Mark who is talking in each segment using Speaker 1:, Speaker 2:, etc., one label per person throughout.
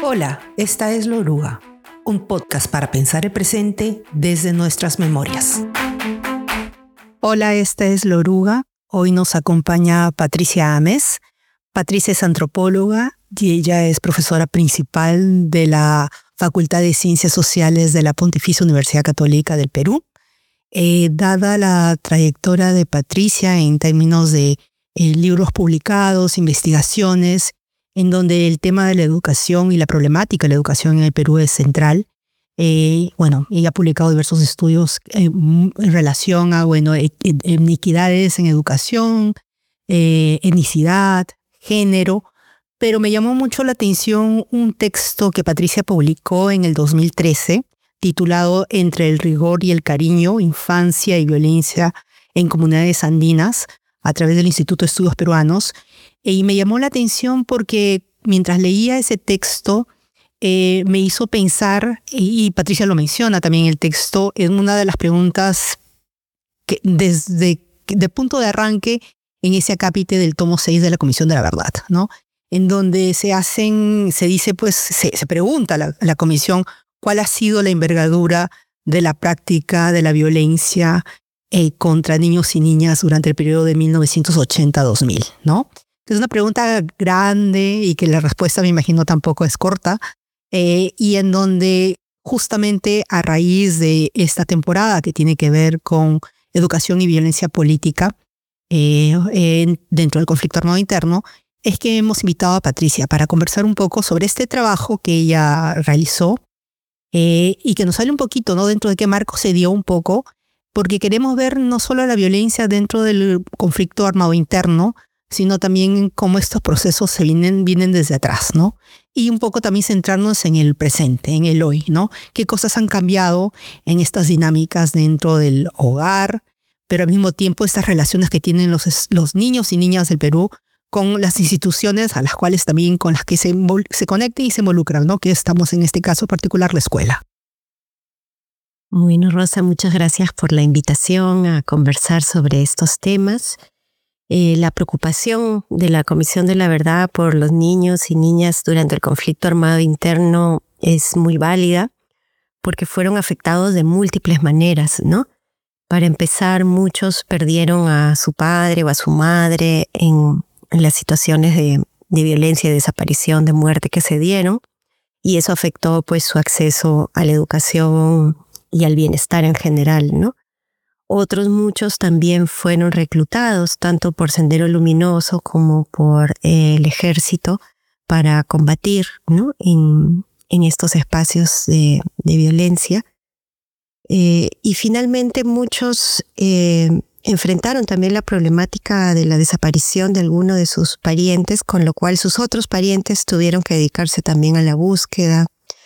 Speaker 1: Hola, esta es La Oruga, un podcast para pensar el presente desde nuestras memorias. Hola, esta es La Oruga. Hoy nos acompaña Patricia Ames. Patricia es antropóloga y ella es profesora principal de la Facultad de Ciencias Sociales de la Pontificia Universidad Católica del Perú. Dada la trayectoria de Patricia en términos de libros publicados, investigaciones, en donde el tema de la educación y la problemática de la educación en el Perú es central. Ella ha publicado diversos estudios en relación a inequidades en educación, etnicidad, género, pero me llamó mucho la atención un texto que Patricia publicó en el 2013, titulado Entre el rigor y el cariño, infancia y violencia en comunidades andinas, a través del Instituto de Estudios Peruanos. Y me llamó la atención porque mientras leía ese texto, me hizo pensar, y Patricia lo menciona también en el texto, en una de las preguntas que desde de punto de arranque en ese acápite del tomo 6 de la Comisión de la Verdad, ¿no? En donde se pregunta a la Comisión cuál ha sido la envergadura de la práctica de la violencia contra niños y niñas durante el periodo de 1980-2000, ¿no? Es una pregunta grande y que la respuesta, me imagino, tampoco es corta, y en donde justamente a raíz de esta temporada que tiene que ver con educación y violencia política dentro del conflicto armado interno, es que hemos invitado a Patricia para conversar un poco sobre este trabajo que ella realizó y que nos hable un poquito, ¿no?, dentro de qué marco se dio un poco, porque queremos ver no solo la violencia dentro del conflicto armado interno, sino también cómo estos procesos vienen desde atrás, ¿no? Y un poco también centrarnos en el presente, en el hoy, ¿no? Qué cosas han cambiado en estas dinámicas dentro del hogar, pero al mismo tiempo estas relaciones que tienen los niños y niñas del Perú con las instituciones a las cuales también con las que se conectan y se involucran, ¿no? Que estamos en este caso particular la escuela.
Speaker 2: Bueno, Rosa, muchas gracias por la invitación a conversar sobre estos temas. La preocupación de la Comisión de la Verdad por los niños y niñas durante el conflicto armado interno es muy válida porque fueron afectados de múltiples maneras, ¿no? Para empezar, muchos perdieron a su padre o a su madre en las situaciones de violencia, de desaparición, de muerte que se dieron, y eso afectó pues su acceso a la educación y al bienestar en general, ¿no? Otros muchos también fueron reclutados, tanto por Sendero Luminoso como por el ejército, para combatir, ¿no?, en estos espacios de violencia. Y finalmente muchos enfrentaron también la problemática de la desaparición de alguno de sus parientes, con lo cual sus otros parientes tuvieron que dedicarse también a la búsqueda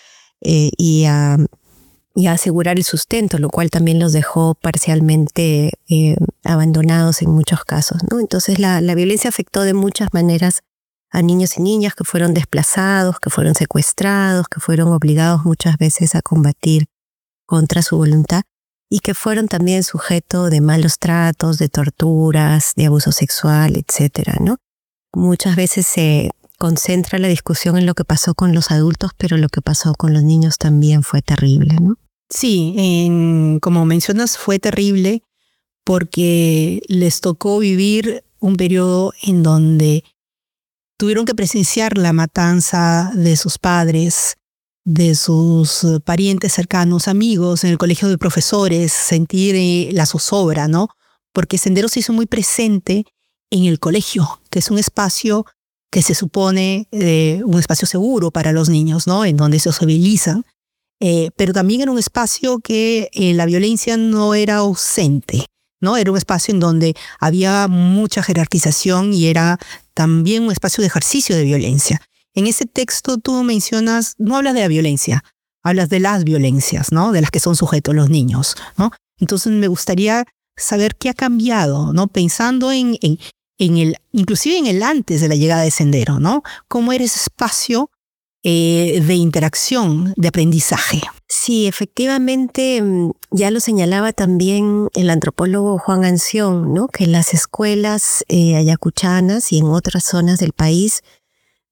Speaker 2: y a asegurar el sustento, lo cual también los dejó parcialmente abandonados en muchos casos, ¿no? Entonces la violencia afectó de muchas maneras a niños y niñas que fueron desplazados, que fueron secuestrados, que fueron obligados muchas veces a combatir contra su voluntad y que fueron también sujeto de malos tratos, de torturas, de abuso sexual, etcétera, ¿no? Muchas veces se concentra la discusión en lo que pasó con los adultos, pero lo que pasó con los niños también fue terrible, ¿no?
Speaker 1: Sí, como mencionas, fue terrible porque les tocó vivir un periodo en donde tuvieron que presenciar la matanza de sus padres, de sus parientes cercanos, amigos, en el colegio de profesores, sentir la zozobra, ¿no? Porque Sendero se hizo muy presente en el colegio, que es un espacio que se supone un espacio seguro para los niños, ¿no?, en donde se sociabilizan, pero también era un espacio que la violencia no era ausente, ¿no? Era un espacio en donde había mucha jerarquización y era también un espacio de ejercicio de violencia. En ese texto tú mencionas, no hablas de la violencia, hablas de las violencias, ¿no?, de las que son sujetos los niños, ¿no? Entonces me gustaría saber qué ha cambiado, ¿no?, pensando inclusive en el antes de la llegada de Sendero, ¿no? ¿Cómo era ese espacio de interacción, de aprendizaje?
Speaker 2: Sí, efectivamente, ya lo señalaba también el antropólogo Juan Anción, ¿no?, que las escuelas ayacuchanas y en otras zonas del país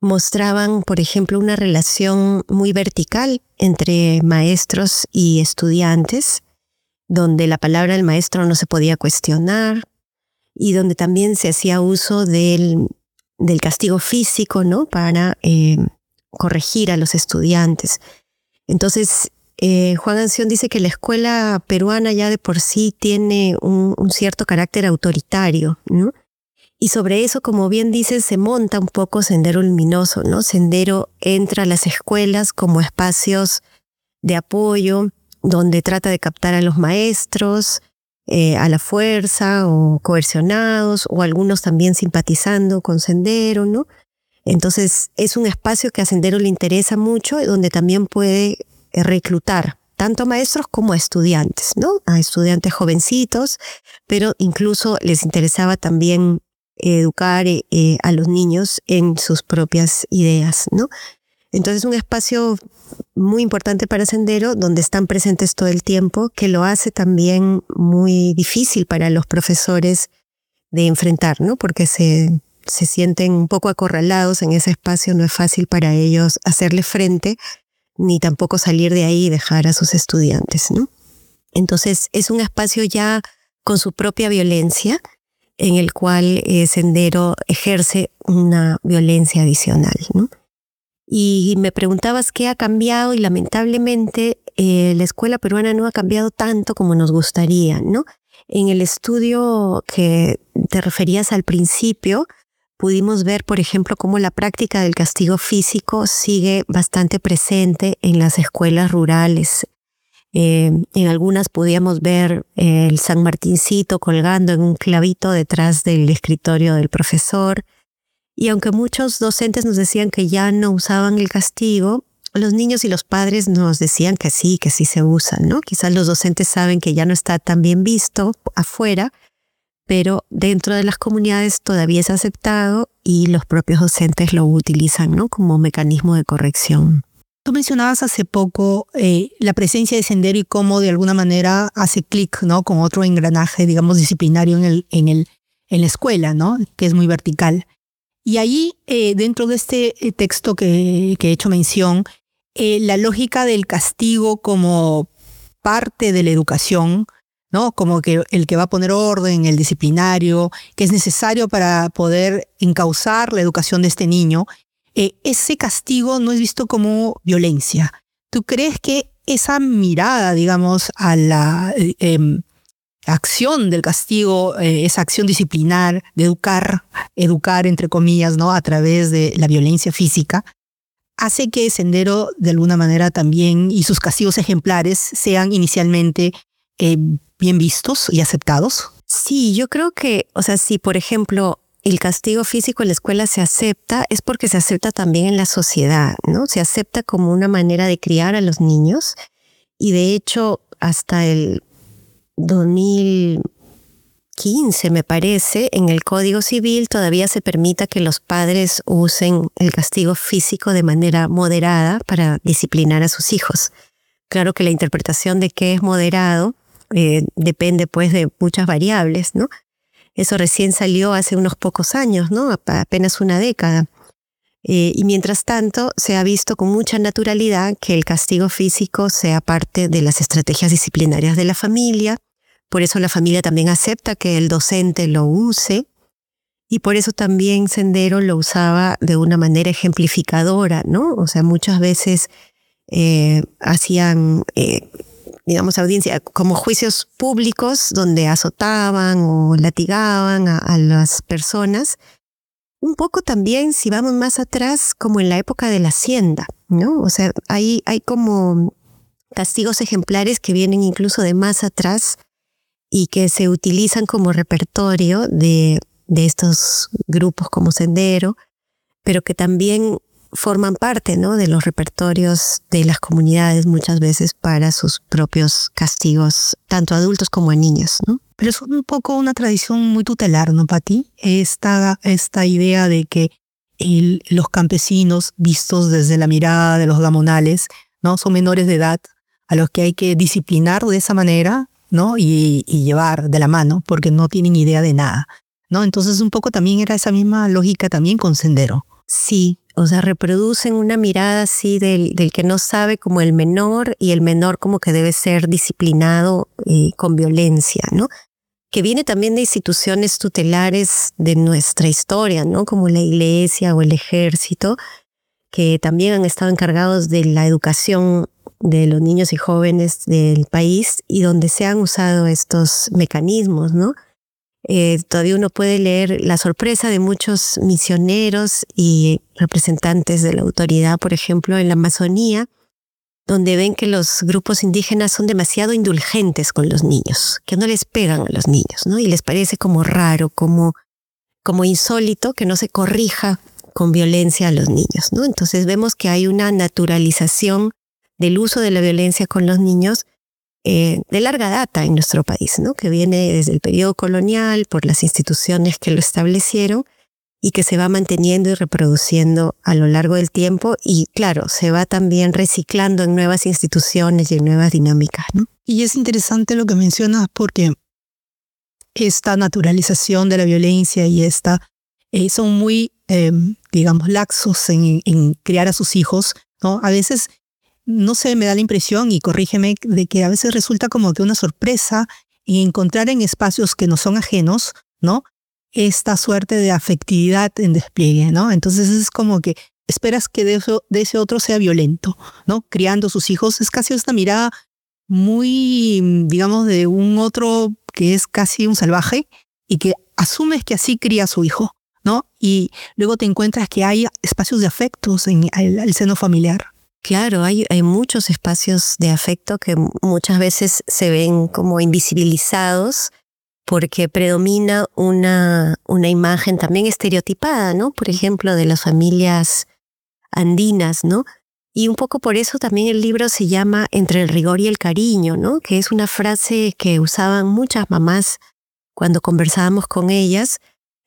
Speaker 2: mostraban, por ejemplo, una relación muy vertical entre maestros y estudiantes, donde la palabra del maestro no se podía cuestionar y donde también se hacía uso del castigo físico, ¿no? Para corregir a los estudiantes. Entonces, Juan Anción dice que la escuela peruana ya de por sí tiene un cierto carácter autoritario, ¿no? Y sobre eso, como bien dices, se monta un poco Sendero Luminoso, ¿no? Sendero entra a las escuelas como espacios de apoyo, donde trata de captar a los maestros a la fuerza o coercionados, o algunos también simpatizando con Sendero, ¿no? Entonces es un espacio que a Sendero le interesa mucho y donde también puede reclutar tanto a maestros como a estudiantes, ¿no? A estudiantes jovencitos, pero incluso les interesaba también educar a los niños en sus propias ideas, ¿no? Entonces es un espacio muy importante para Sendero, donde están presentes todo el tiempo, que lo hace también muy difícil para los profesores de enfrentar, ¿no? Porque se sienten un poco acorralados en ese espacio, no es fácil para ellos hacerle frente, ni tampoco salir de ahí y dejar a sus estudiantes, ¿no? Entonces es un espacio ya con su propia violencia, en el cual Sendero ejerce una violencia adicional, ¿no? Y me preguntabas qué ha cambiado, y lamentablemente la escuela peruana no ha cambiado tanto como nos gustaría, ¿no? En el estudio que te referías al principio, pudimos ver, por ejemplo, cómo la práctica del castigo físico sigue bastante presente en las escuelas rurales. En algunas podíamos ver el San Martincito colgando en un clavito detrás del escritorio del profesor. Y aunque muchos docentes nos decían que ya no usaban el castigo, los niños y los padres nos decían que sí se usan, ¿no? Quizás los docentes saben que ya no está tan bien visto afuera, pero dentro de las comunidades todavía es aceptado y los propios docentes lo utilizan, ¿no? Como mecanismo de corrección.
Speaker 1: Tú mencionabas hace poco la presencia de Sendero y cómo de alguna manera hace clic, ¿no? Con otro engranaje, digamos, disciplinario en la escuela, ¿no? Que es muy vertical. Y ahí, dentro de este texto que he hecho mención, la lógica del castigo como parte de la educación, ¿no? Como que el que va a poner orden, el disciplinario, que es necesario para poder encauzar la educación de este niño, ese castigo no es visto como violencia. ¿Tú crees que esa mirada, digamos, a la acción del castigo, esa acción disciplinar de educar entre comillas, ¿no? A través de la violencia física, hace que Sendero de alguna manera también y sus castigos ejemplares sean inicialmente bien vistos y aceptados?
Speaker 2: Sí, yo creo que, o sea, si por ejemplo el castigo físico en la escuela se acepta, es porque se acepta también en la sociedad, ¿no? Se acepta como una manera de criar a los niños, y de hecho hasta el 2015, me parece, en el Código Civil todavía se permita que los padres usen el castigo físico de manera moderada para disciplinar a sus hijos. Claro que la interpretación de qué es moderado depende pues de muchas variables, ¿no? Eso recién salió hace unos pocos años, ¿no? Apenas una década. Y mientras tanto se ha visto con mucha naturalidad que el castigo físico sea parte de las estrategias disciplinarias de la familia. Por eso la familia también acepta que el docente lo use, y por eso también Sendero lo usaba de una manera ejemplificadora, ¿no? O sea, muchas veces hacían, digamos, audiencia, como juicios públicos donde azotaban o latigaban a las personas. Un poco también, si vamos más atrás, como en la época de la hacienda, ¿no? O sea, hay como castigos ejemplares que vienen incluso de más atrás y que se utilizan como repertorio de estos grupos como Sendero, pero que también forman parte, ¿no? De los repertorios de las comunidades muchas veces para sus propios castigos, tanto a adultos como a niños, ¿no?
Speaker 1: Pero es un poco una tradición muy tutelar, ¿no, Pati? Esta idea de que los campesinos, vistos desde la mirada de los gamonales, ¿no? Son menores de edad a los que hay que disciplinar de esa manera, ¿no? Y llevar de la mano porque no tienen idea de nada, ¿no? Entonces un poco también era esa misma lógica también con Sendero.
Speaker 2: Sí, O sea, reproducen una mirada así del que no sabe como el menor, y el menor como que debe ser disciplinado con violencia, ¿no? Que viene también de instituciones tutelares de nuestra historia, ¿no? Como la iglesia o el ejército, que también han estado encargados de la educación de los niños y jóvenes del país, y donde se han usado estos mecanismos, ¿no? Todavía uno puede leer la sorpresa de muchos misioneros y representantes de la autoridad, por ejemplo, en la Amazonía, donde ven que los grupos indígenas son demasiado indulgentes con los niños, que no les pegan a los niños, ¿no? Y les parece como raro, como insólito que no se corrija con violencia a los niños, ¿no? Entonces vemos que hay una naturalización del uso de la violencia con los niños de larga data en nuestro país, ¿no? Que viene desde el periodo colonial, por las instituciones que lo establecieron, y que se va manteniendo y reproduciendo a lo largo del tiempo, y claro, se va también reciclando en nuevas instituciones y en nuevas dinámicas, ¿no?
Speaker 1: Y es interesante lo que mencionas, porque esta naturalización de la violencia y son muy, digamos, laxos en criar a sus hijos, ¿no? A veces, no sé, me da la impresión, y corrígeme, de que a veces resulta como que una sorpresa encontrar en espacios que no son ajenos, ¿no? Esta suerte de afectividad en despliegue, ¿no? Entonces es como que esperas que de ese otro sea violento, ¿no? Criando a sus hijos es casi esta mirada muy, digamos, de un otro que es casi un salvaje y que asumes que así cría a su hijo, ¿no? Y luego te encuentras que hay espacios de afectos en el seno familiar.
Speaker 2: Claro, hay muchos espacios de afecto que muchas veces se ven como invisibilizados porque predomina una imagen también estereotipada, ¿no? Por ejemplo, de las familias andinas, ¿no? Y un poco por eso también el libro se llama Entre el rigor y el cariño, ¿no? Que es una frase que usaban muchas mamás cuando conversábamos con ellas,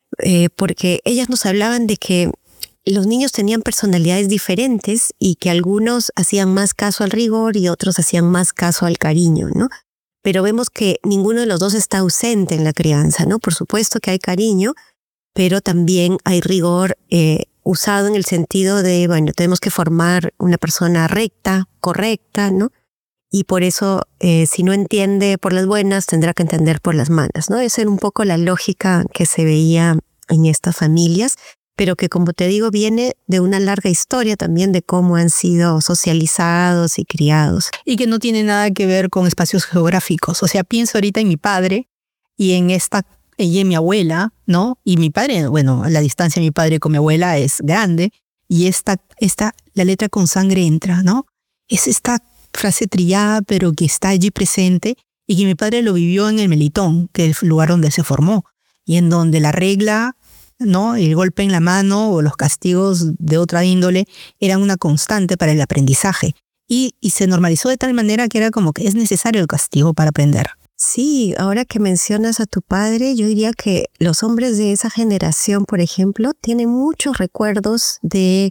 Speaker 2: porque ellas nos hablaban de que los niños tenían personalidades diferentes y que algunos hacían más caso al rigor y otros hacían más caso al cariño, ¿no? Pero vemos que ninguno de los dos está ausente en la crianza, ¿no? Por supuesto que hay cariño, pero también hay rigor usado en el sentido de, bueno, tenemos que formar una persona recta, correcta, ¿no? Y por eso, si no entiende por las buenas, tendrá que entender por las malas, ¿no? Esa era un poco la lógica que se veía en estas familias, pero que, como te digo, viene de una larga historia también de cómo han sido socializados y criados.
Speaker 1: Y que no tiene nada que ver con espacios geográficos. O sea, pienso ahorita en mi padre y en mi abuela, ¿no? Y mi padre, bueno, la distancia de mi padre con mi abuela es grande, y la letra con sangre entra, ¿no? Es esta frase trillada, pero que está allí presente, y que mi padre lo vivió en el Melitón, que es el lugar donde se formó, y en donde la regla, ¿no? El golpe en la mano o los castigos de otra índole eran una constante para el aprendizaje. Y se normalizó de tal manera que era como que es necesario el castigo para aprender.
Speaker 2: Sí, ahora que mencionas a tu padre, yo diría que los hombres de esa generación, por ejemplo, tienen muchos recuerdos del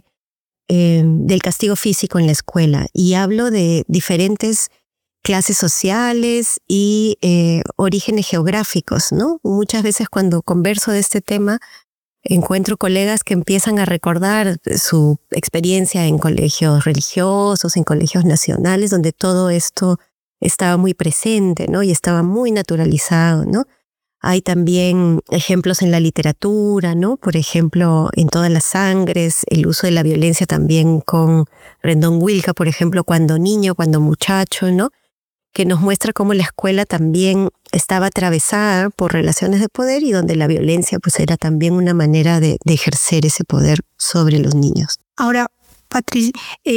Speaker 2: castigo físico en la escuela. Y hablo de diferentes clases sociales y orígenes geográficos, ¿no? Muchas veces cuando converso de este tema, encuentro colegas que empiezan a recordar su experiencia en colegios religiosos, en colegios nacionales, donde todo esto estaba muy presente, ¿no? Y estaba muy naturalizado, ¿no? Hay también ejemplos en la literatura, ¿no? Por ejemplo, en Todas las Sangres, el uso de la violencia también con Rendón Wilka, por ejemplo, cuando niño, cuando muchacho, ¿no? Que nos muestra cómo la escuela también estaba atravesada por relaciones de poder y donde la violencia pues era también una manera de ejercer ese poder sobre los niños.
Speaker 1: Ahora, Patricia,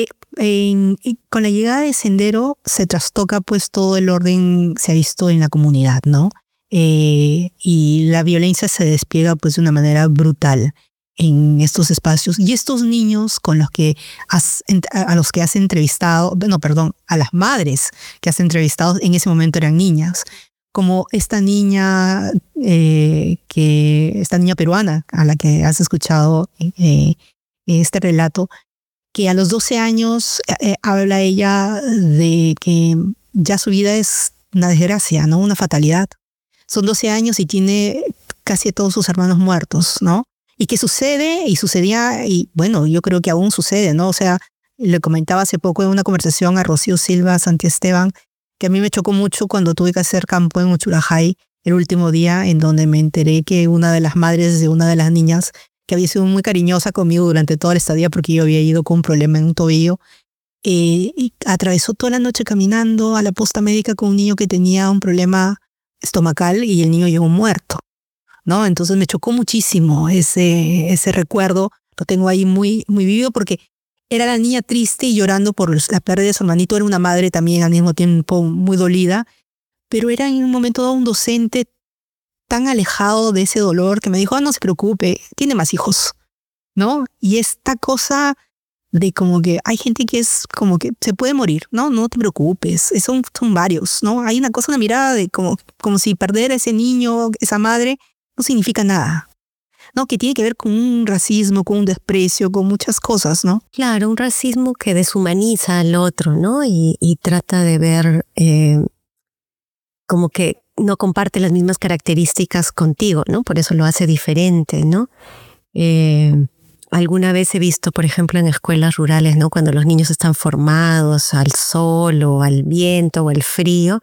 Speaker 1: con la llegada de Sendero se trastoca pues todo el orden, se ha visto en la comunidad, ¿no? Y la violencia se despliega pues de una manera brutal en estos espacios. Y estos niños a los que has entrevistado, a las madres que has entrevistado en ese momento eran niñas, como esta niña peruana a la que has escuchado este relato, que a los 12 años habla ella de que ya su vida es una desgracia, ¿no? Una fatalidad. Son 12 años y tiene casi a todos sus hermanos muertos, ¿no? Y que sucede y sucedía, y bueno, yo creo que aún sucede, ¿no? O sea, le comentaba hace poco en una conversación a Rocío Silva Santiesteban, que a mí me chocó mucho cuando tuve que hacer campo en Uchurajay el último día, en donde me enteré que una de las madres de una de las niñas, que había sido muy cariñosa conmigo durante toda la estadía porque yo había ido con un problema en un tobillo, y atravesó toda la noche caminando a la posta médica con un niño que tenía un problema estomacal y el niño llegó muerto, ¿no? Entonces me chocó muchísimo ese recuerdo, lo tengo ahí muy, muy vivo porque era la niña triste y llorando por la pérdida de su hermanito, era una madre también al mismo tiempo muy dolida, pero era en un momento dado un docente tan alejado de ese dolor que me dijo, no se preocupe, tiene más hijos, ¿no? Y esta cosa de como que hay gente que es como que se puede morir, ¿no? No te preocupes, son varios, ¿no? Hay una cosa, una mirada de como si perder a ese niño, esa madre, no significa nada, ¿no? Que tiene que ver con un racismo, con un desprecio, con muchas cosas, ¿no?
Speaker 2: Claro, un racismo que deshumaniza al otro, ¿no? Y trata de ver como que no comparte las mismas características contigo, ¿no? Por eso lo hace diferente, ¿no? Alguna vez he visto, por ejemplo, en escuelas rurales, ¿no? Cuando los niños están formados al sol o al viento o al frío,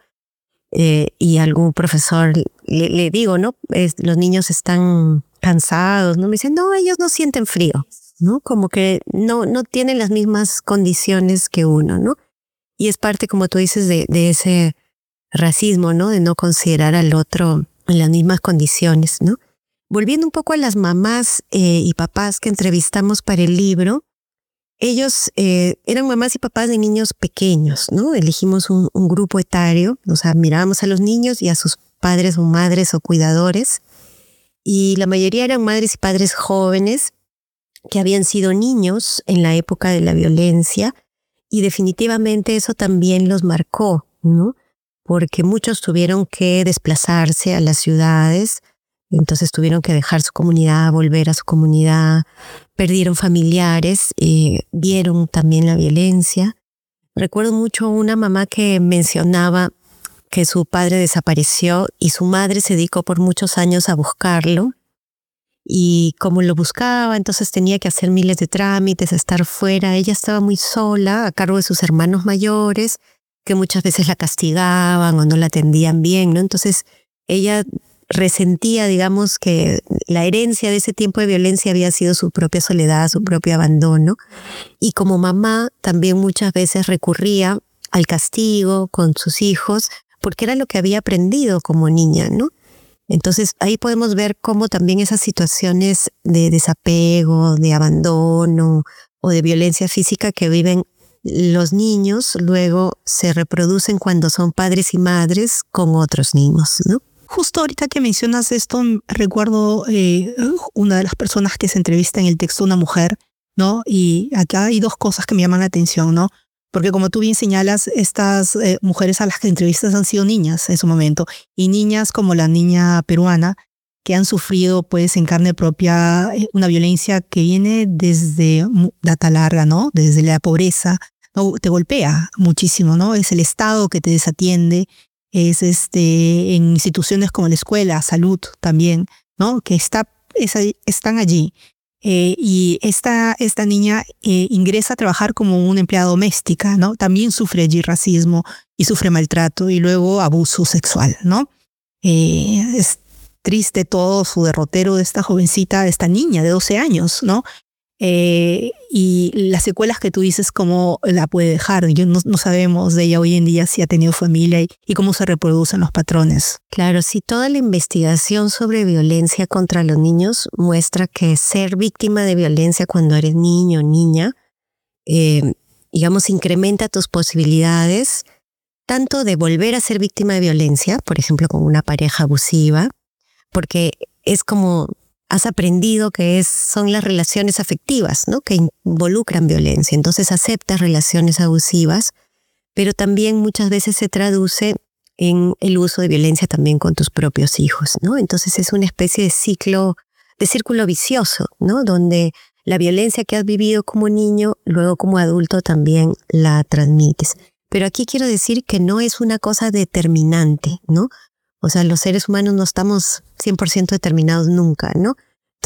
Speaker 2: y algún profesor le digo, ¿no? Los niños están cansados, ¿no? Me dicen, no, ellos no sienten frío, ¿no? Como que no tienen las mismas condiciones que uno, ¿no? Y es parte, como tú dices, de ese racismo, ¿no? De no considerar al otro en las mismas condiciones, ¿no? Volviendo un poco a las mamás y papás que entrevistamos para el libro, ellos eran mamás y papás de niños pequeños, ¿no? Elegimos un grupo etario, o sea, mirábamos a los niños y a sus padres o madres o cuidadores, y la mayoría eran madres y padres jóvenes que habían sido niños en la época de la violencia, y definitivamente eso también los marcó, ¿no? Porque muchos tuvieron que desplazarse a las ciudades, entonces tuvieron que dejar su comunidad, volver a su comunidad, perdieron familiares, vieron también la violencia. Recuerdo mucho una mamá que mencionaba que su padre desapareció y su madre se dedicó por muchos años a buscarlo, y como lo buscaba, entonces tenía que hacer miles de trámites, estar fuera. Ella estaba muy sola a cargo de sus hermanos mayores, que muchas veces la castigaban o no la atendían bien, ¿no? Entonces ella resentía, digamos, que la herencia de ese tiempo de violencia había sido su propia soledad, su propio abandono. Y como mamá también muchas veces recurría al castigo con sus hijos, porque era lo que había aprendido como niña, ¿no? Entonces ahí podemos ver cómo también esas situaciones de desapego, de abandono o de violencia física que viven los niños luego se reproducen cuando son padres y madres con otros niños, ¿no?
Speaker 1: Justo ahorita que mencionas esto, recuerdo una de las personas que se entrevista en el texto, una mujer, ¿no? Y acá hay dos cosas que me llaman la atención, ¿no? Porque como tú bien señalas, estas mujeres a las que entrevistas han sido niñas en su momento, y niñas como la niña peruana, que han sufrido pues en carne propia una violencia que viene desde data larga, ¿no? Desde la pobreza, ¿no? Te golpea muchísimo, ¿no? Es el Estado que te desatiende, es en instituciones como la escuela, salud también, ¿no? Que están allí. Y esta niña ingresa a trabajar como una empleada doméstica, ¿no? También sufre allí racismo y sufre maltrato y luego abuso sexual, ¿no? Es triste todo su derrotero de esta jovencita, de esta niña de 12 años, ¿no? Y las secuelas que tú dices, cómo la puede dejar. No sabemos de ella hoy en día si ha tenido familia y cómo se reproducen los patrones.
Speaker 2: Claro, sí, toda la investigación sobre violencia contra los niños muestra que ser víctima de violencia cuando eres niño o niña, digamos, incrementa tus posibilidades tanto de volver a ser víctima de violencia, por ejemplo, con una pareja abusiva, porque es como has aprendido que son las relaciones afectivas, ¿no? Que involucran violencia. Entonces aceptas relaciones abusivas, pero también muchas veces se traduce en el uso de violencia también con tus propios hijos, ¿no? Entonces es una especie de círculo vicioso, ¿no? Donde la violencia que has vivido como niño, luego como adulto también la transmites. Pero aquí quiero decir que no es una cosa determinante, ¿no? O sea, los seres humanos no estamos 100% determinados nunca, ¿no?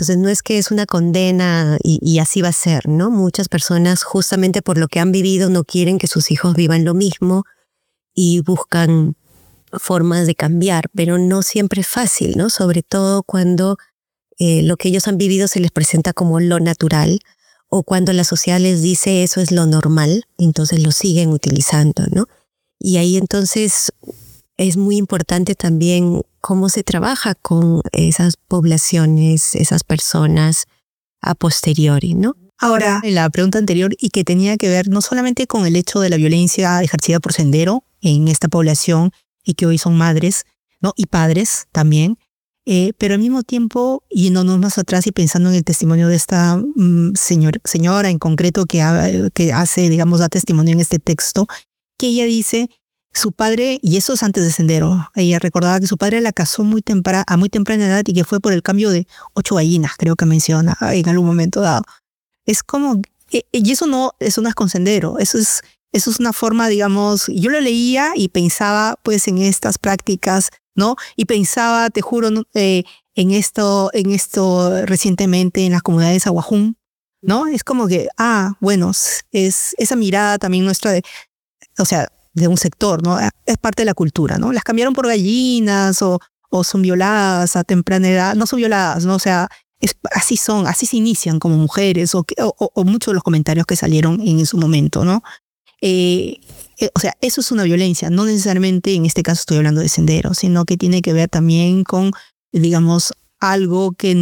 Speaker 2: Entonces no es que es una condena y así va a ser, ¿no? Muchas personas justamente por lo que han vivido no quieren que sus hijos vivan lo mismo y buscan formas de cambiar, pero no siempre es fácil, ¿no? Sobre todo cuando lo que ellos han vivido se les presenta como lo natural o cuando la sociedad les dice eso es lo normal, entonces lo siguen utilizando, ¿no? Y ahí entonces es muy importante también cómo se trabaja con esas poblaciones, esas personas a posteriori, ¿no?
Speaker 1: Ahora, en la pregunta anterior, y que tenía que ver no solamente con el hecho de la violencia ejercida por Sendero en esta población y que hoy son madres, ¿no? Y padres también, pero al mismo tiempo, yéndonos más atrás y pensando en el testimonio de esta señora en concreto que hace, digamos, da testimonio en este texto, que ella dice, su padre, y eso es antes de Sendero, ella recordaba que su padre la casó a muy temprana edad y que fue por el cambio de 8 gallinas, creo que menciona en algún momento dado. Es como, y eso no es con Sendero, eso es una forma, digamos, yo lo leía y pensaba pues en estas prácticas, ¿no? Y pensaba, te juro, en esto recientemente en las comunidades aguajún, ¿no? Es como que, bueno, es esa mirada también nuestra o sea, de un sector, ¿no? Es parte de la cultura, ¿no? Las cambiaron por gallinas o son violadas a temprana edad, no son violadas, ¿no? O sea, así se inician como mujeres o muchos de los comentarios que salieron en su momento, ¿no? O sea, eso es una violencia, no necesariamente en este caso estoy hablando de Sendero, sino que tiene que ver también con, digamos, algo que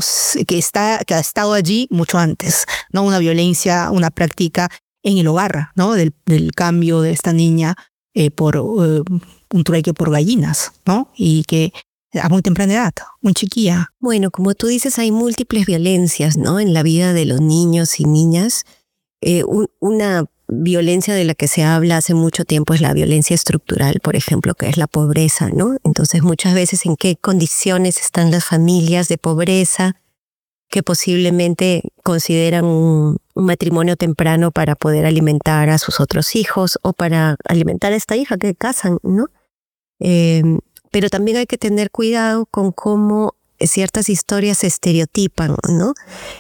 Speaker 1: ha estado allí mucho antes, ¿no? Una violencia, una práctica en el hogar, ¿no? Del cambio de esta niña por un trueque por gallinas, ¿no? Y que a muy temprana edad, muy chiquilla.
Speaker 2: Bueno, como tú dices, hay múltiples violencias, ¿no? En la vida de los niños y niñas. Una violencia de la que se habla hace mucho tiempo es la violencia estructural, por ejemplo, que es la pobreza, ¿no? Entonces, muchas veces, ¿en qué condiciones están las familias de pobreza que posiblemente consideran un matrimonio temprano para poder alimentar a sus otros hijos o para alimentar a esta hija que casan, ¿no? Pero también hay que tener cuidado con cómo ciertas historias se estereotipan, ¿no?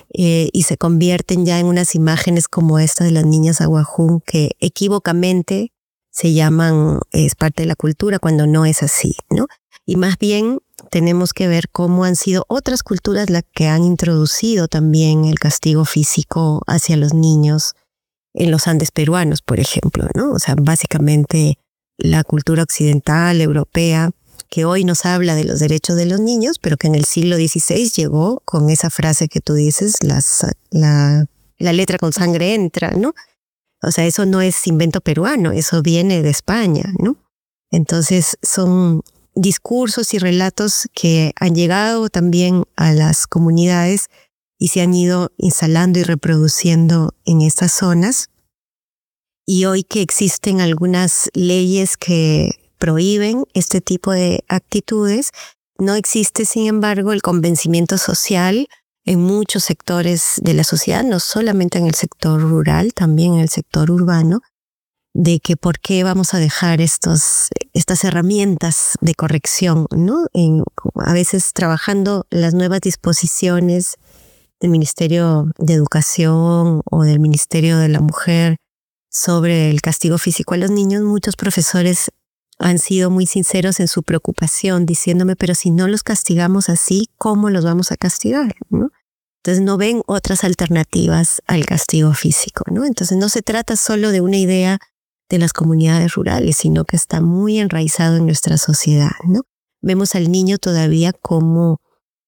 Speaker 2: Y se convierten ya en unas imágenes como esta de las niñas aguajún que equívocamente se llaman, es parte de la cultura cuando no es así, ¿no? Y más bien tenemos que ver cómo han sido otras culturas las que han introducido también el castigo físico hacia los niños en los Andes peruanos, por ejemplo, ¿no? O sea, básicamente la cultura occidental, europea, que hoy nos habla de los derechos de los niños, pero que en el siglo XVI llegó con esa frase que tú dices, la letra con sangre entra, ¿no? O sea, eso no es invento peruano, eso viene de España, ¿no? Entonces son discursos y relatos que han llegado también a las comunidades y se han ido instalando y reproduciendo en estas zonas. Y hoy que existen algunas leyes que prohíben este tipo de actitudes, no existe, sin embargo, el convencimiento social en muchos sectores de la sociedad, no solamente en el sector rural, también en el sector urbano, de que por qué vamos a dejar estas herramientas de corrección, ¿no? A veces trabajando las nuevas disposiciones del Ministerio de Educación o del Ministerio de la Mujer sobre el castigo físico a los niños, muchos profesores han sido muy sinceros en su preocupación, diciéndome, pero si no los castigamos así, ¿cómo los vamos a castigar? ¿No? Entonces no ven otras alternativas al castigo físico, ¿no? Entonces no se trata solo de una idea de las comunidades rurales, sino que está muy enraizado en nuestra sociedad, ¿no? Vemos al niño todavía como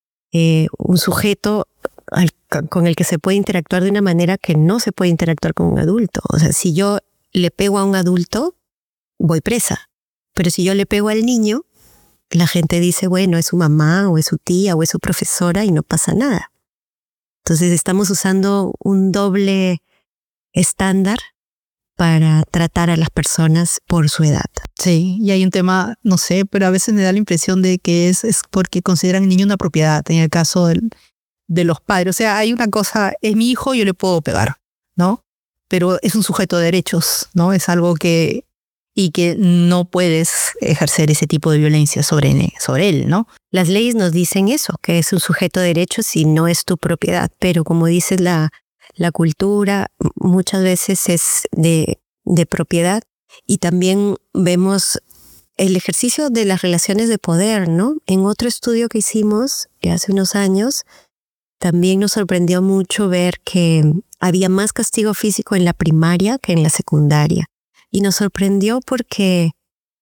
Speaker 2: un sujeto con el que se puede interactuar de una manera que no se puede interactuar con un adulto. O sea, si yo le pego a un adulto, voy presa. Pero si yo le pego al niño, la gente dice, bueno, es su mamá o es su tía o es su profesora y no pasa nada. Entonces estamos usando un doble estándar para tratar a las personas por su edad.
Speaker 1: Sí, y hay un tema, no sé, pero a veces me da la impresión de que es porque consideran al niño una propiedad, en el caso de los padres. O sea, hay una cosa, es mi hijo, yo le puedo pegar, ¿no? Pero es un sujeto de derechos, ¿no? Es algo que y que no puedes ejercer ese tipo de violencia sobre él, ¿no?
Speaker 2: Las leyes nos dicen eso, que es un sujeto de derechos y no es tu propiedad, pero como dices, la cultura muchas veces es de propiedad, y también vemos el ejercicio de las relaciones de poder, ¿no? En otro estudio que hicimos hace unos años, también nos sorprendió mucho ver que había más castigo físico en la primaria que en la secundaria. Y nos sorprendió porque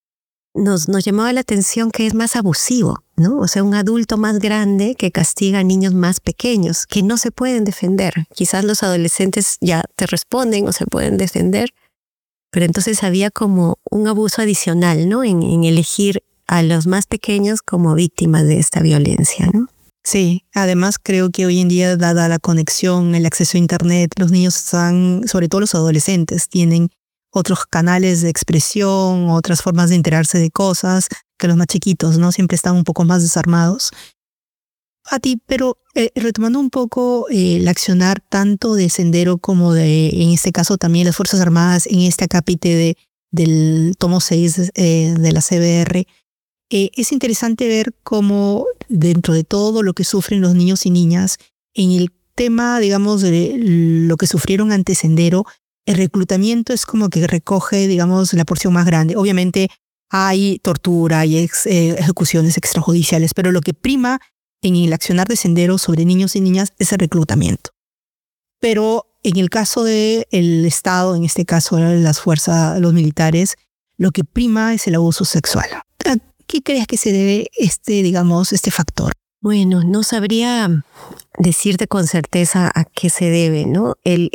Speaker 2: nos llamaba la atención que es más abusivo, ¿no? O sea, un adulto más grande que castiga a niños más pequeños, que no se pueden defender. Quizás los adolescentes ya te responden o se pueden defender, pero entonces había como un abuso adicional, ¿no? En elegir a los más pequeños como víctimas de esta violencia, ¿no?
Speaker 1: Sí, además creo que hoy en día, dada la conexión, el acceso a Internet, los niños están, sobre todo los adolescentes, tienen otros canales de expresión, otras formas de enterarse de cosas que los más chiquitos, ¿no? Siempre están un poco más desarmados. A ti, pero retomando un poco el accionar tanto de Sendero como en este caso también las Fuerzas Armadas en este acápite del tomo 6 de la CBR, es interesante ver cómo dentro de todo lo que sufren los niños y niñas, en el tema, digamos, de lo que sufrieron ante Sendero, el reclutamiento es como que recoge, digamos, la porción más grande. Obviamente hay tortura, hay ejecuciones extrajudiciales, pero lo que prima en el accionar de Sendero sobre niños y niñas es el reclutamiento. Pero en el caso del Estado, en este caso las fuerzas, los militares, lo que prima es el abuso sexual. ¿A qué crees que se debe este factor?
Speaker 2: Bueno, no sabría decirte con certeza a qué se debe, ¿no?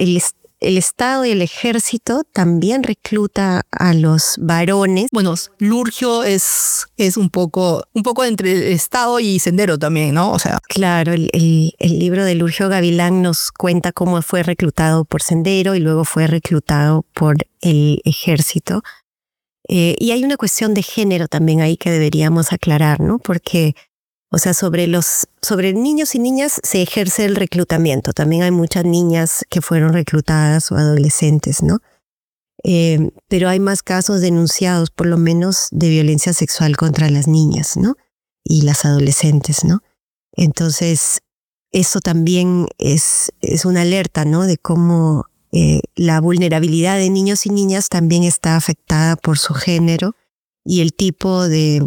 Speaker 2: El Estado y el Ejército también recluta a los varones.
Speaker 1: Bueno, Lurgio es un poco entre el Estado y Sendero también, ¿no? O sea,
Speaker 2: claro, el libro de Lurgio Gavilán nos cuenta cómo fue reclutado por Sendero y luego fue reclutado por el Ejército. Y hay una cuestión de género también ahí que deberíamos aclarar, ¿no? Porque, o sea, sobre niños y niñas se ejerce el reclutamiento. También hay muchas niñas que fueron reclutadas o adolescentes, ¿no? Pero hay más casos denunciados, por lo menos, de violencia sexual contra las niñas, ¿no? Y las adolescentes, ¿no? Entonces, eso también es una alerta, ¿no? De cómo la vulnerabilidad de niños y niñas también está afectada por su género y el tipo de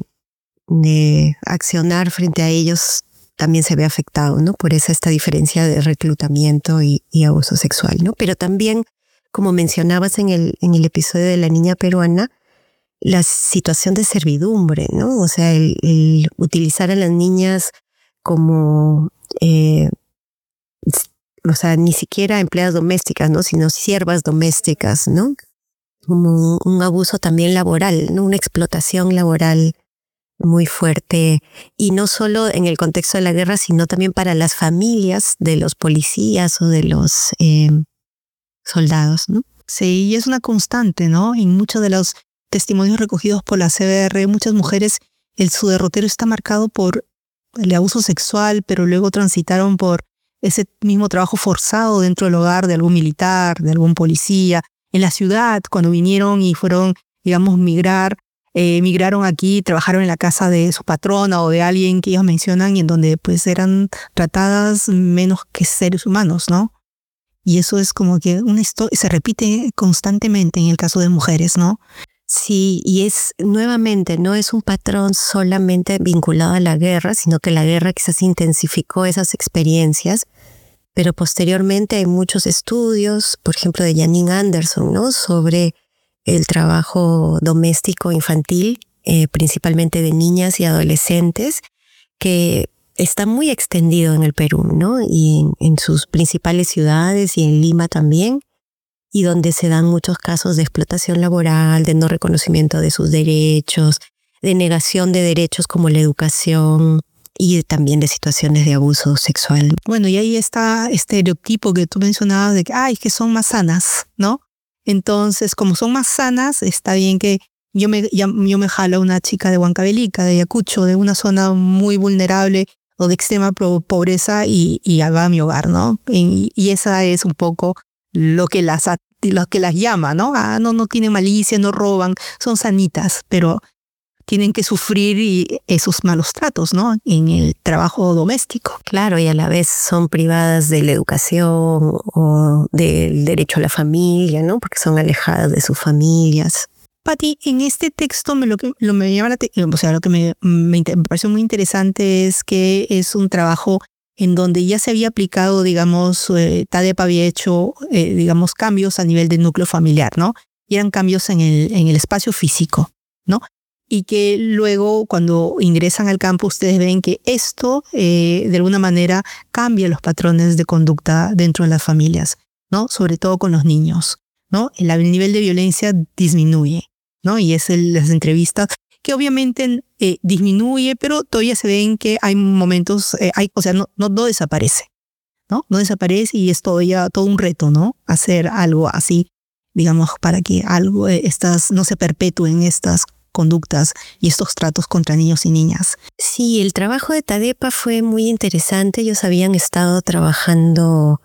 Speaker 2: accionar frente a ellos también se ve afectado, ¿no? Por esta diferencia de reclutamiento y abuso sexual, ¿no? Pero también, como mencionabas en el episodio de la niña peruana, la situación de servidumbre, ¿no? O sea, el utilizar a las niñas como o sea, ni siquiera empleadas domésticas, ¿no? Sino siervas domésticas, ¿no? Como un abuso también laboral, ¿no? Una explotación laboral muy fuerte, y no solo en el contexto de la guerra, sino también para las familias de los policías o de los soldados, ¿no?
Speaker 1: Sí, y es una constante, ¿no? En muchos de los testimonios recogidos por la CBR, muchas mujeres, su derrotero está marcado por el abuso sexual, pero luego transitaron por ese mismo trabajo forzado dentro del hogar de algún militar, de algún policía. En la ciudad, cuando vinieron y fueron, digamos, migraron aquí, trabajaron en la casa de su patrona o de alguien que ellos mencionan y en donde pues eran tratadas menos que seres humanos, ¿no? Y eso es como que una historia, se repite constantemente en el caso de mujeres, ¿no?
Speaker 2: Sí, y nuevamente, no es un patrón solamente vinculado a la guerra, sino que la guerra quizás intensificó esas experiencias, pero posteriormente hay muchos estudios, por ejemplo de Janine Anderson, ¿no? Sobre el trabajo doméstico infantil, principalmente de niñas y adolescentes, que está muy extendido en el Perú, ¿no? Y en sus principales ciudades y en Lima también, y donde se dan muchos casos de explotación laboral, de no reconocimiento de sus derechos, de negación de derechos como la educación y también de situaciones de abuso sexual.
Speaker 1: Bueno, y ahí está este estereotipo que tú mencionabas de que, que son más sanas, ¿no? Entonces, como son más sanas, está bien que yo me jalo a una chica de Huancavelica, de Ayacucho, de una zona muy vulnerable o de extrema pobreza y haga mi hogar, ¿no? Y esa es un poco lo que las los que las llama, ¿no? No tienen malicia, no roban, son sanitas, pero tienen que sufrir esos malos tratos, ¿no? En el trabajo doméstico.
Speaker 2: Claro, y a la vez son privadas de la educación o del derecho a la familia, ¿no? Porque son alejadas de sus familias.
Speaker 1: Pati, en este texto lo que me pareció muy interesante es que es un trabajo en donde ya se había aplicado, digamos, TADEPA había hecho, digamos, cambios a nivel del núcleo familiar, ¿no? Y eran cambios en el espacio físico, ¿no? Y que luego cuando ingresan al campo ustedes ven que esto de alguna manera cambia los patrones de conducta dentro de las familias, ¿no? Sobre todo con los niños, ¿no? El nivel de violencia disminuye, ¿no? Y es las entrevistas que obviamente disminuye, pero todavía se ven que hay momentos, no desaparece, ¿no? No desaparece y es todavía todo un reto, ¿no? Hacer algo así, digamos, para que algo no se perpetúen estas conductas y estos tratos contra niños y niñas.
Speaker 2: Sí, el trabajo de TADEPA fue muy interesante. Ellos habían estado trabajando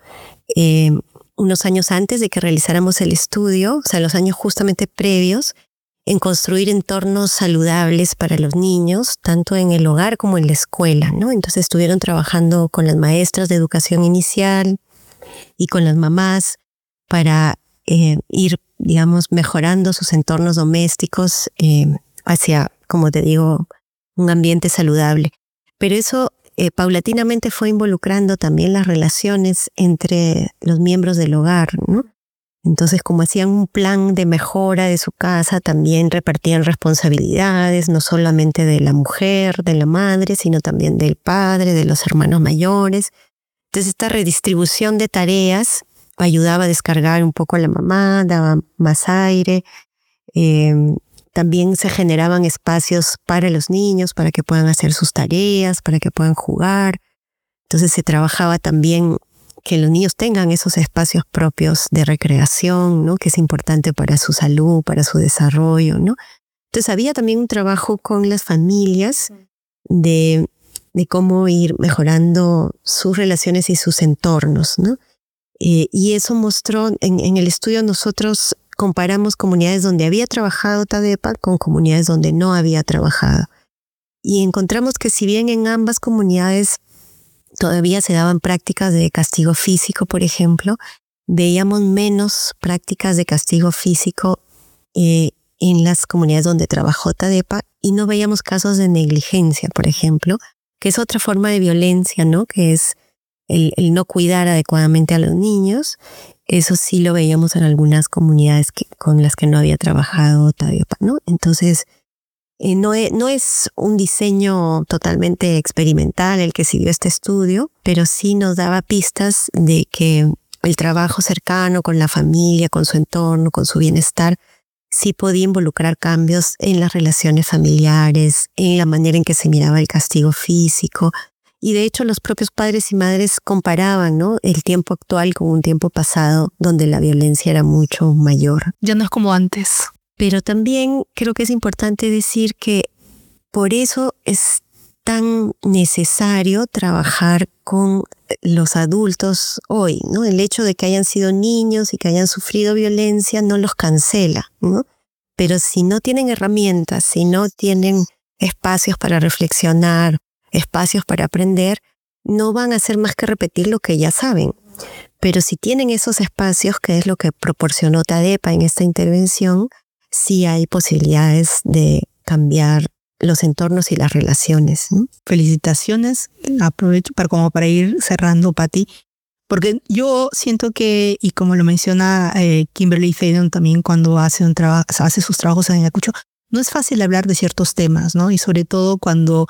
Speaker 2: unos años antes de que realizáramos el estudio, o sea, los años justamente previos, en construir entornos saludables para los niños, tanto en el hogar como en la escuela, ¿no? Entonces estuvieron trabajando con las maestras de educación inicial y con las mamás para ir, digamos, mejorando sus entornos domésticos hacia, como te digo, un ambiente saludable. Pero eso paulatinamente fue involucrando también las relaciones entre los miembros del hogar, ¿no? Entonces, como hacían un plan de mejora de su casa, también repartían responsabilidades, no solamente de la mujer, de la madre, sino también del padre, de los hermanos mayores. Entonces, esta redistribución de tareas ayudaba a descargar un poco a la mamá, daba más aire. También se generaban espacios para los niños, para que puedan hacer sus tareas, para que puedan jugar. Entonces se trabajaba también que los niños tengan esos espacios propios de recreación, ¿no? Que es importante para su salud, para su desarrollo, ¿no? Entonces había también un trabajo con las familias de cómo ir mejorando sus relaciones y sus entornos, ¿no? Y eso mostró, en el estudio nosotros comparamos comunidades donde había trabajado TADEPA con comunidades donde no había trabajado. Y encontramos que si bien en ambas comunidades todavía se daban prácticas de castigo físico, por ejemplo, veíamos menos prácticas de castigo físico en las comunidades donde trabajó TADEPA y no veíamos casos de negligencia, por ejemplo, que es otra forma de violencia, ¿no? Que es el no cuidar adecuadamente a los niños. Eso sí lo veíamos en algunas comunidades con las que no había trabajado TADEPA, ¿no? Entonces, no es un diseño totalmente experimental el que siguió este estudio, pero sí nos daba pistas de que el trabajo cercano con la familia, con su entorno, con su bienestar, sí podía involucrar cambios en las relaciones familiares, en la manera en que se miraba el castigo físico. Y de hecho los propios padres y madres comparaban, ¿no? El tiempo actual con un tiempo pasado donde la violencia era mucho mayor.
Speaker 1: Ya no es como antes.
Speaker 2: Pero también creo que es importante decir que por eso es tan necesario trabajar con los adultos hoy, ¿no? El hecho de que hayan sido niños y que hayan sufrido violencia no los cancela, ¿no? Pero si no tienen herramientas, si no tienen espacios para reflexionar, espacios para aprender, no van a hacer más que repetir lo que ya saben. Pero si tienen esos espacios, que es lo que proporcionó TADEPA en esta intervención, sí hay posibilidades de cambiar los entornos y las relaciones, ¿no?
Speaker 1: Felicitaciones. Aprovecho para ir cerrando, Pati, porque yo siento que, y como lo menciona Kimberly Faden también cuando hace sus trabajos en Ayacucho, no es fácil hablar de ciertos temas, ¿no? Y sobre todo cuando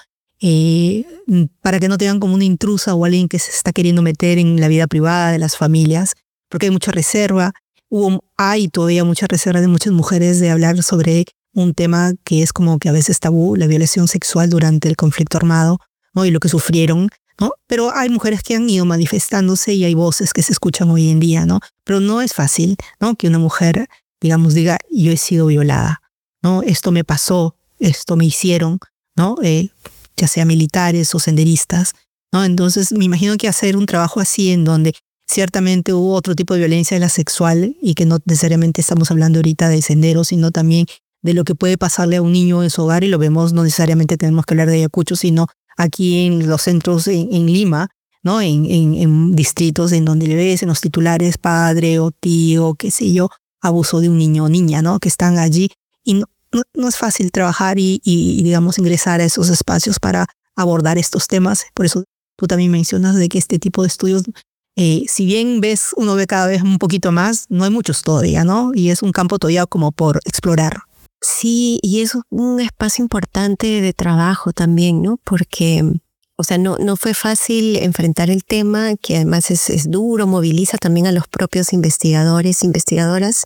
Speaker 1: para que no tengan como una intrusa o alguien que se está queriendo meter en la vida privada de las familias, porque hay mucha reserva. Hay todavía mucha reserva de muchas mujeres de hablar sobre un tema que es como que a veces tabú, la violación sexual durante el conflicto armado, ¿no? Y lo que sufrieron, ¿no? Pero hay mujeres que han ido manifestándose y hay voces que se escuchan hoy en día, ¿no? Pero no es fácil, ¿no? Que una mujer, digamos, diga, yo he sido violada, ¿no? Esto me pasó, esto me hicieron, ¿no? Ya sea militares o senderistas, ¿no? Entonces me imagino que hacer un trabajo así en donde ciertamente hubo otro tipo de violencia, la sexual, y que no necesariamente estamos hablando ahorita de Sendero, sino también de lo que puede pasarle a un niño en su hogar, y lo vemos, no necesariamente tenemos que hablar de Ayacucho, sino aquí en los centros en Lima, ¿no? En distritos en donde le ves en los titulares padre o tío, qué sé yo, abuso de un niño o niña, ¿no? Que están allí, y no es fácil trabajar y, digamos, ingresar a esos espacios para abordar estos temas. Por eso tú también mencionas de que este tipo de estudios, si bien uno ve cada vez un poquito más, no hay muchos todavía, ¿no? Y es un campo todavía como por explorar.
Speaker 2: Sí, y es un espacio importante de trabajo también, ¿no? Porque, o sea, no fue fácil enfrentar el tema, que además es duro, moviliza también a los propios investigadores, investigadoras.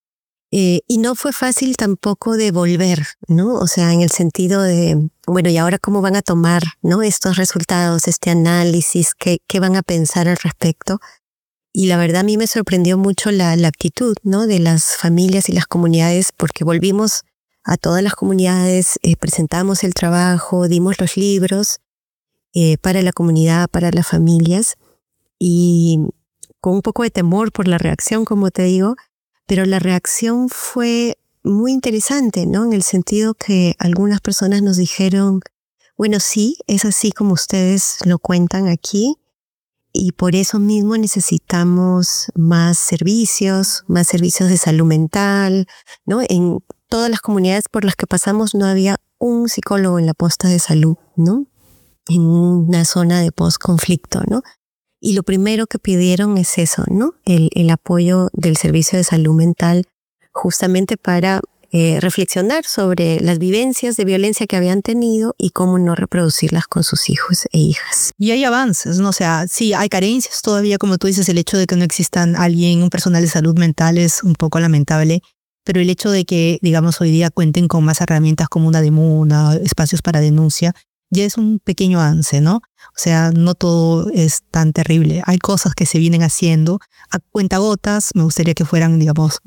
Speaker 2: Y no fue fácil tampoco de volver, ¿no? O sea, en el sentido de, bueno, ¿y ahora cómo van a tomar, ¿no? Estos resultados, este análisis, qué van a pensar al respecto? Y la verdad a mí me sorprendió mucho la actitud, ¿no? De las familias y las comunidades, porque volvimos a todas las comunidades, presentamos el trabajo, dimos los libros para la comunidad, para las familias, y con un poco de temor por la reacción, como te digo, pero la reacción fue muy interesante, ¿no? En el sentido que algunas personas nos dijeron, bueno, sí, es así como ustedes lo cuentan aquí, y por eso mismo necesitamos más servicios de salud mental, ¿no? En todas las comunidades por las que pasamos no había un psicólogo en la posta de salud, ¿no? En una zona de post-conflicto, ¿no? Y lo primero que pidieron es eso, ¿no? El apoyo del servicio de salud mental, justamente para reflexionar sobre las vivencias de violencia que habían tenido y cómo no reproducirlas con sus hijos e hijas.
Speaker 1: Y hay avances, ¿no? O sea, sí, hay carencias todavía, como tú dices, el hecho de que no existan un personal de salud mental es un poco lamentable, pero el hecho de que, digamos, hoy día cuenten con más herramientas como una demuna, espacios para denuncia, ya es un pequeño avance, ¿no? O sea, no todo es tan terrible. Hay cosas que se vienen haciendo a cuentagotas. Me gustaría que fueran, digamos,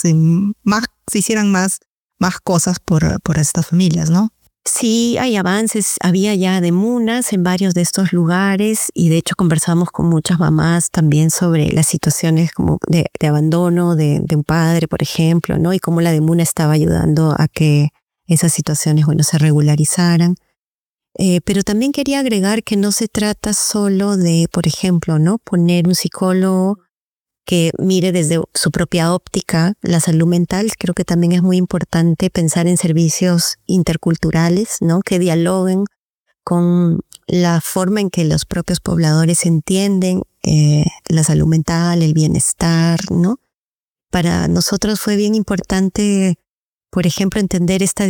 Speaker 1: se hicieran más cosas por estas familias, ¿no?
Speaker 2: Sí, hay avances. Había ya demunas en varios de estos lugares y de hecho conversamos con muchas mamás también sobre las situaciones como de abandono de un padre, por ejemplo, ¿no? Y cómo la demuna estaba ayudando a que esas situaciones, bueno, se regularizaran. Pero también quería agregar que no se trata solo de, por ejemplo, ¿no? Poner un psicólogo que mire desde su propia óptica la salud mental. Creo que también es muy importante pensar en servicios interculturales, ¿no? Que dialoguen con la forma en que los propios pobladores entienden la salud mental, el bienestar, ¿no? Para nosotros fue bien importante, por ejemplo, entender esta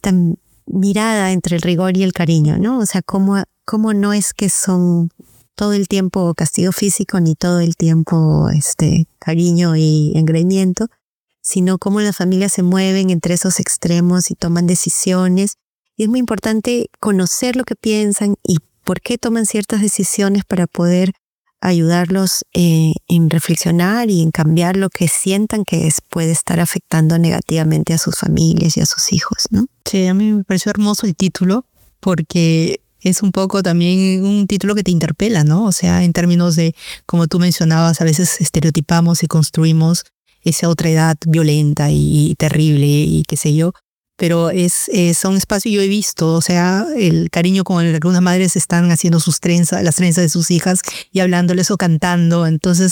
Speaker 2: mirada entre el rigor y el cariño, ¿no? O sea, cómo no es que son todo el tiempo castigo físico ni todo el tiempo cariño y engreimiento, sino cómo las familias se mueven entre esos extremos y toman decisiones. Y es muy importante conocer lo que piensan y por qué toman ciertas decisiones para poder ayudarlos en reflexionar y en cambiar lo que sientan que puede estar afectando negativamente a sus familias y a sus hijos, ¿no?
Speaker 1: Sí, a mí me pareció hermoso el título porque es un poco también un título que te interpela, ¿no? O sea, en términos de, como tú mencionabas, a veces estereotipamos y construimos esa otra edad violenta y terrible y qué sé yo, pero son espacios, yo he visto, o sea, el cariño con el que algunas madres están haciendo las trenzas de sus hijas y hablándoles o cantando. Entonces,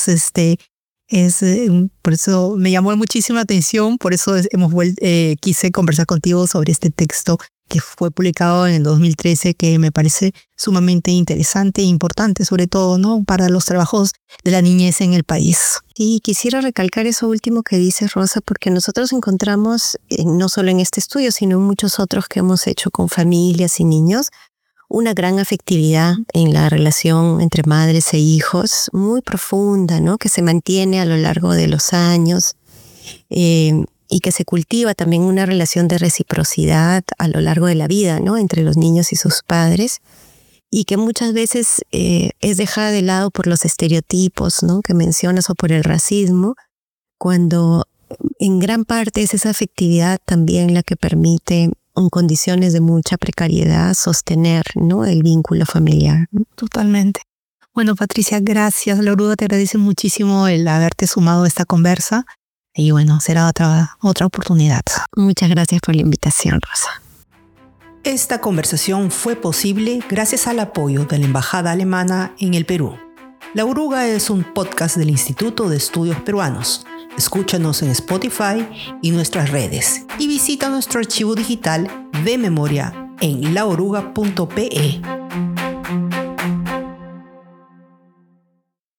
Speaker 1: por eso me llamó muchísimo la atención, por eso quise conversar contigo sobre este texto que fue publicado en el 2013, que me parece sumamente interesante e importante, sobre todo, ¿no? Para los trabajos de la niñez en el país.
Speaker 2: Sí, quisiera recalcar eso último que dices, Rosa, porque nosotros encontramos, no solo en este estudio, sino en muchos otros que hemos hecho con familias y niños, una gran afectividad en la relación entre madres e hijos, muy profunda, ¿no? Que se mantiene a lo largo de los años y que se cultiva también una relación de reciprocidad a lo largo de la vida, ¿no? Entre los niños y sus padres, y que muchas veces es dejada de lado por los estereotipos, ¿no? Que mencionas, o por el racismo, cuando en gran parte es esa afectividad también la que permite, en condiciones de mucha precariedad, sostener, ¿no? El vínculo familiar.
Speaker 1: Totalmente. Bueno, Patricia, gracias. La Oruga te agradece muchísimo el haberte sumado a esta conversa. Y bueno, será otra oportunidad.
Speaker 2: Muchas gracias por la invitación, Rosa.
Speaker 1: Esta conversación fue posible gracias al apoyo de la Embajada Alemana en el Perú. La Oruga es un podcast del Instituto de Estudios Peruanos. Escúchanos en Spotify y nuestras redes. Y visita nuestro archivo digital de memoria en laoruga.pe.